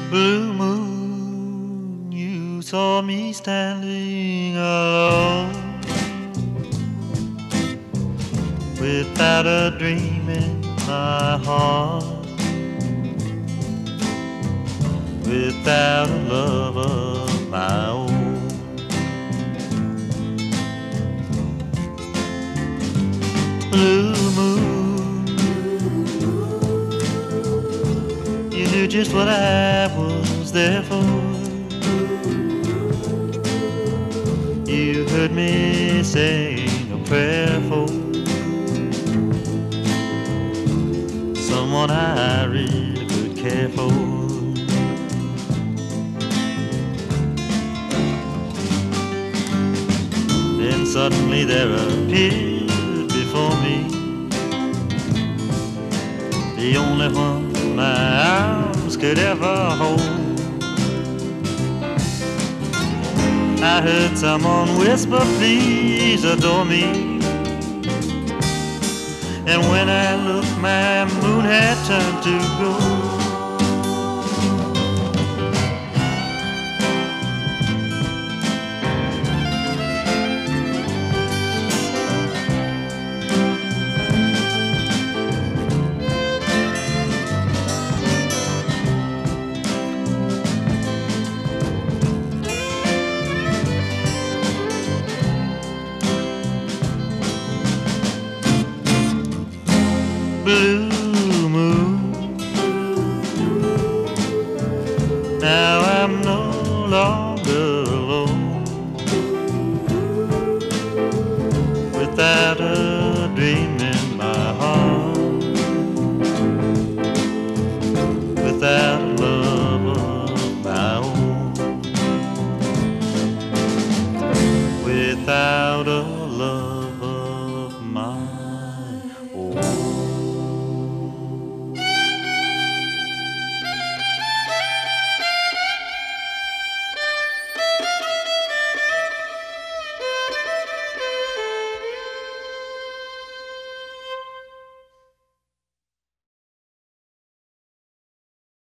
Blue moon, you saw me standing alone, without a dream in my heart, without a love of my own. Blue moon, you knew just what I was there for. You heard me sing a prayer for someone I really could care for. Then suddenly there appeared before me the only one my arms could ever hold. I heard someone whisper, please adore me. And when I looked, my moon had turned to gold. Blue moon, now I'm no longer alone, without a dream in my heart, without a love of my own, without a love